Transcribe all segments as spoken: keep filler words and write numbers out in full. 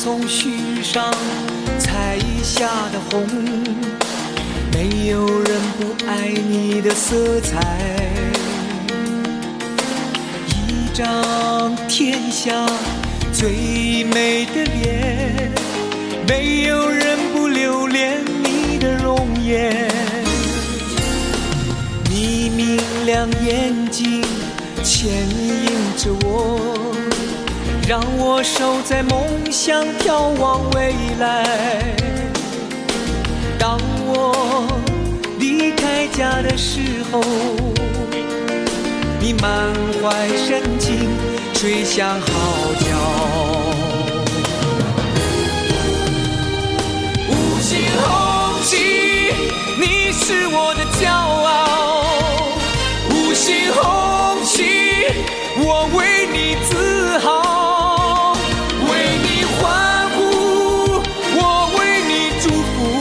从须上采下的红，没有人不爱你的色彩。一张天下最美的脸，没有人不留恋你的容颜。你明亮眼睛牵引着我，让我守在梦想眺望未来。当我离开家的时候，你满怀深情吹响号角。五星红旗，你是我的骄傲。五星红旗，我为你自豪，为你欢呼，我为你祝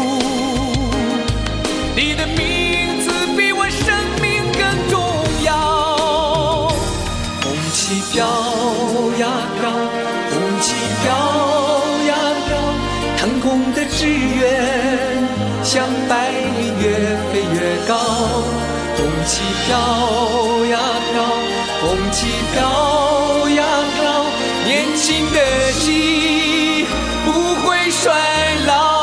福。你的名字比我生命更重要。红旗飘呀飘，红旗飘呀飘，腾空的志愿像白云越飞越高。红旗飘呀飘，红旗飘呀飘，年轻的心不会衰老。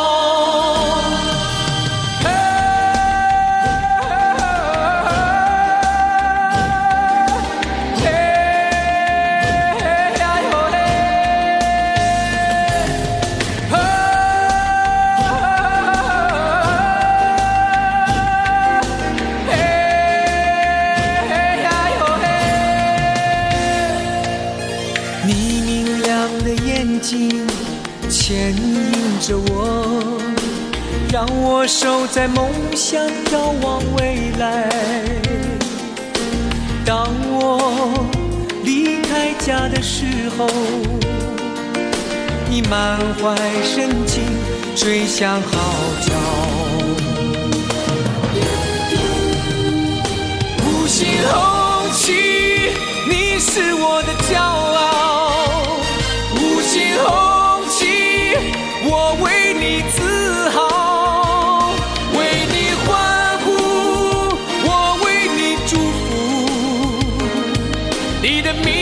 你明亮的眼睛牵引着我，让我守在梦想眺望未来。当我离开家的时候，你满怀深情吹响号角。五星红旗，你是我的骄傲。五星红旗，我为你自豪，为你欢呼，我为你祝福。你的名